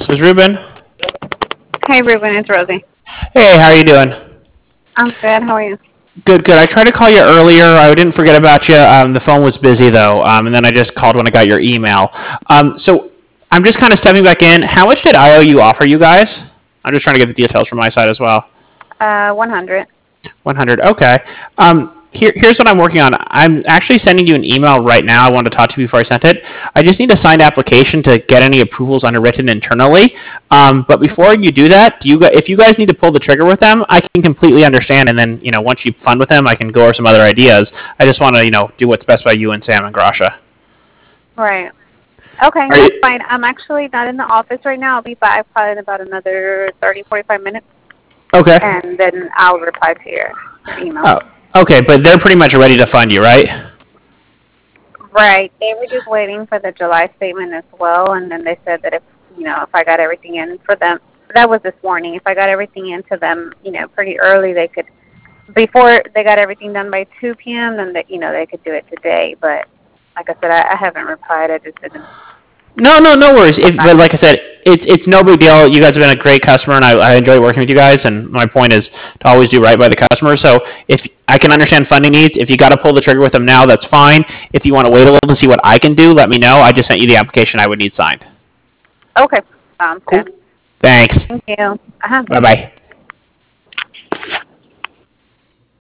This is Ruben. Hey, Ruben, it's Rosie. Hey, how are you doing? I'm good. How are you? Good, good. I tried to call you earlier. I didn't forget about you. The phone was busy though, and then I just called when I got your email. So I'm just kind of stepping back in. How much did IOU offer you guys? I'm just trying to get the details from my side as well. 100. 100. Okay. Here's what I'm working on. I'm actually sending you an email right now. I wanted to talk to you before I sent it. I just need a signed application to get any approvals underwritten internally. But before you do that, if you guys need to pull the trigger with them, I can completely understand. And then, once you fund with them, I can go over some other ideas. I just want to, do what's best by you and Sam and Grasha. Right. Okay, that's fine. I'm actually not in the office right now. I'll be back probably in about another 30, 45 minutes. Okay. And then I'll reply to your email. Oh, okay, but they're pretty much ready to fund you, right? Right. They were just waiting for the July statement as well, and then they said that if I got everything in for them, that was this morning. If I got everything into them, pretty early, they could, before they got everything done by 2 p.m., then they could do it today. But like I said, I haven't replied. I just didn't. No worries. But like I said, it's no big deal. You guys have been a great customer, and I enjoy working with you guys. And my point is to always do right by the customer. So if I can understand funding needs, if you got to pull the trigger with them now, that's fine. If you want to wait a little to see what I can do, let me know. I just sent you the application I would need signed. Okay. Sounds good. Thanks. Thank you. Bye bye.